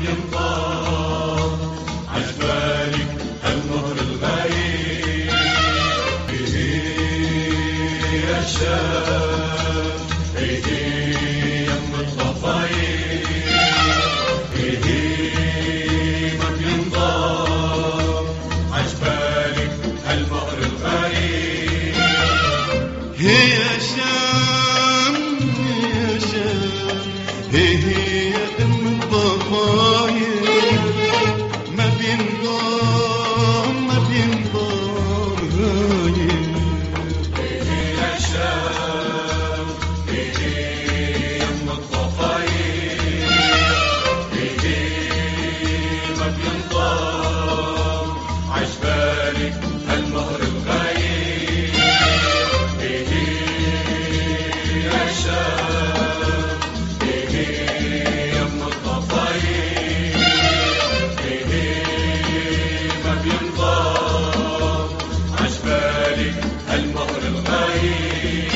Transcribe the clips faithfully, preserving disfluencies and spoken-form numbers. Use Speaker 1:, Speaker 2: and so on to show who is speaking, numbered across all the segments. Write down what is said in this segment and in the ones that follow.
Speaker 1: بينضام عجبالك هالنهر الغايب يا شام يم الضفاير ما بينضام عجبالك هالنهر الغايب
Speaker 2: يا شام يا شام هي يا ام الضفاير ما بينضام ما بينضام غايب
Speaker 1: يا شام يم الضفاير ما بينضام عجبالك هالنهر الغايب يا شام يم الضفاير ما بينضام عجبالك هالنهر الغايب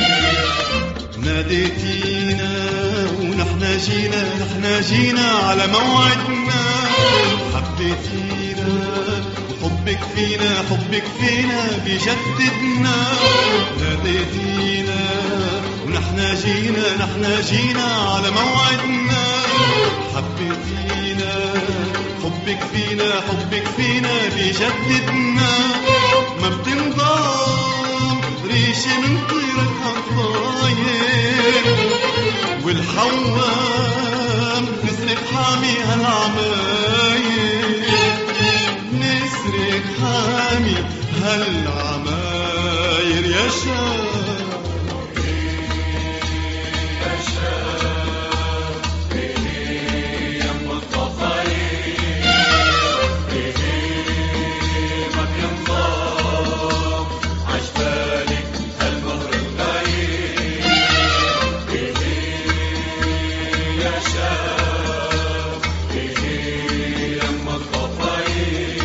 Speaker 2: ناديتينا ونحن جينا نحن جينا على موعدنا حبيتينا وحبك فينا حبك فينا بيجددنا ناديتينا ونحن جينا نحن جينا على موعدنا حبيتينا حبك فينا حبك فينا بيجددنا ما بتنضام ريشة من طيرك عالطاير والحوام نسرق حامي هالعماير نسرق حامي هالعماير يا شام
Speaker 1: يا شام يم الضفاير ما بينضام عجبالك هالنهر الغايب يا شام يم الضفاير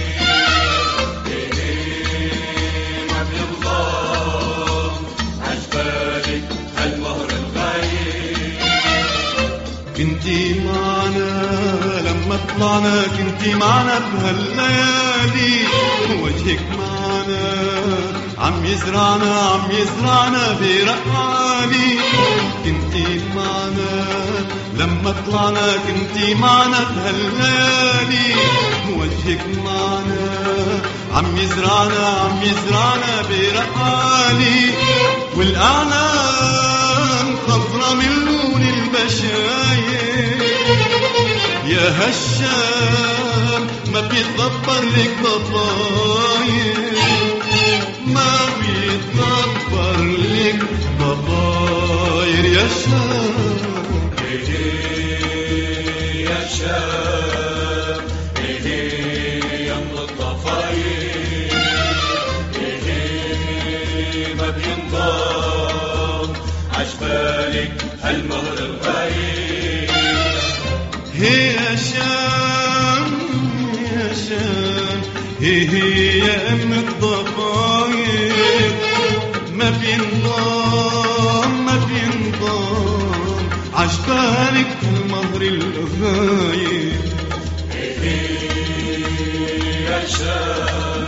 Speaker 1: ما بينضام عجبالك هالنهر الغايب
Speaker 2: كنتي معنا لما طلعنا كنتي معنا بهالليالي وجهك معنا عم يزرعنا عم يزرعنا برقالي كنتي معنا لما طلعنا كنتي معنا بهالليالي وجهك معنا عم يزرعنا عم يزرعنا برقالي والأعلام خضرة من لون البشاير يا هالشام ما بيتدبر لك بطاير ما بيتدبر لك بطاير يا شام
Speaker 1: يا شام يم الضفاير ما بينضام عجبالك هالنهر الغايب
Speaker 2: يا شام يا شام هي يا ام الضفاير ما بينضام ما بينضام عجبالك المهر الغايب
Speaker 1: يا شام